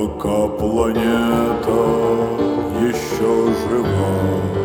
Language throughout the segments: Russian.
Пока планета еще жива,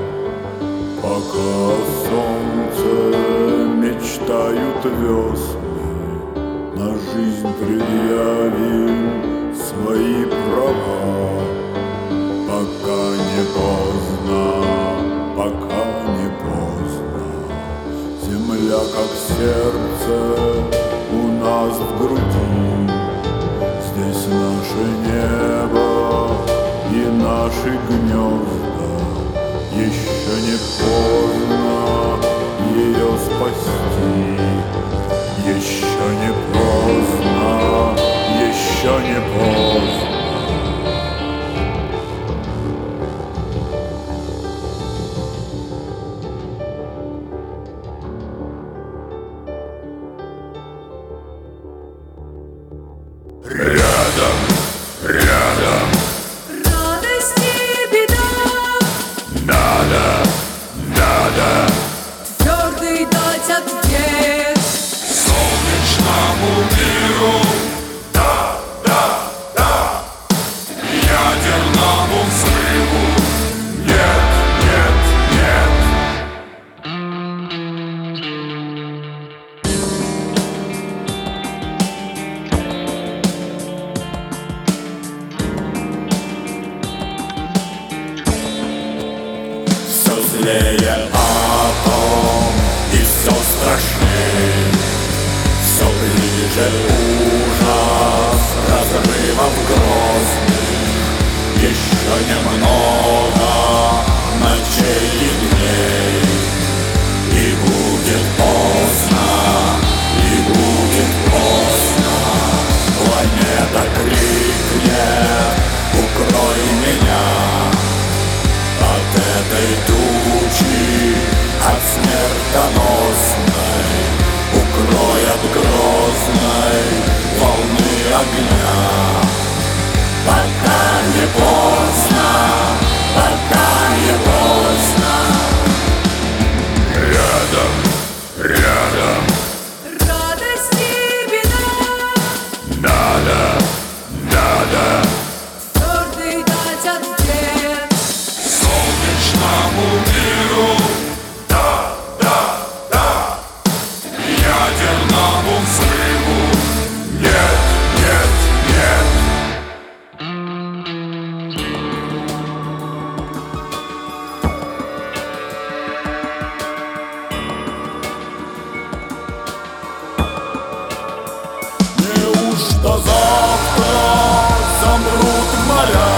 пока солнце мечтают весны, на жизнь предъявим свои права. Пока не поздно, пока не поздно, земля как сердце у нас в груди. Здесь наше небо и наши гнезда. Еще не поздно ее спасти. Еще не поздно, еще не поздно. Рядом, рядом, радость и беда. надо, надо Твердый дать ответ солнечному миру. Да, да, да, ядерному взрыву. Нет, нет, нет. Все злее атом и все страшней, все ближе ужас разрывов грозных. Еще немного ночей и дней, и будет поздно, и будет поздно. Планета крикнет: укрой меня от этой тучи, от смертоносной, укрой от грозной волны огня. Пока не поздно, пока не поздно. Рядом, рядом, радость и беда. надо, надо Твердый дать ответ солнечному миру. Да, да, да, ядерному взрыву. Нет, нет, нет. Неужто завтра замрут моря,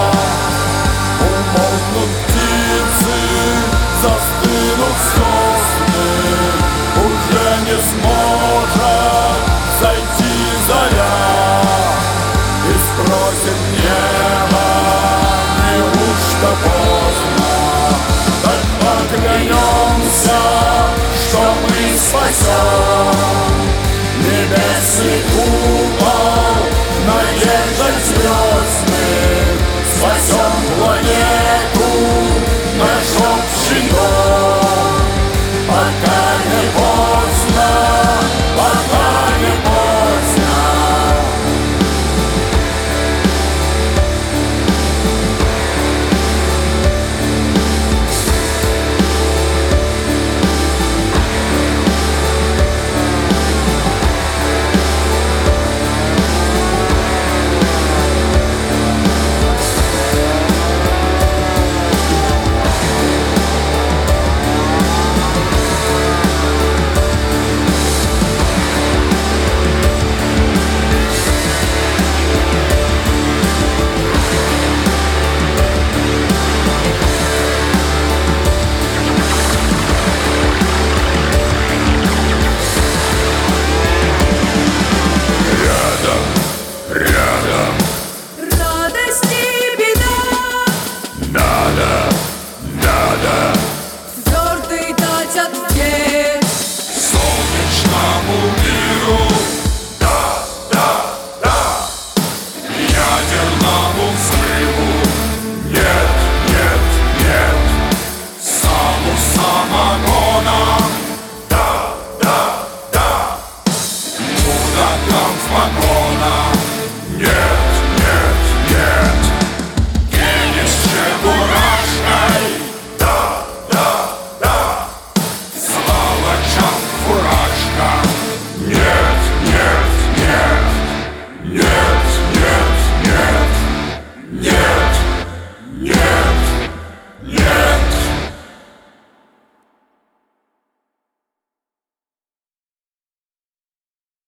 умолкнут птицы, застынут сосны, уже не сможет зайти заря, и спросит небо: неужто поздно? Так поклянемся, что мы спасем небесный путь.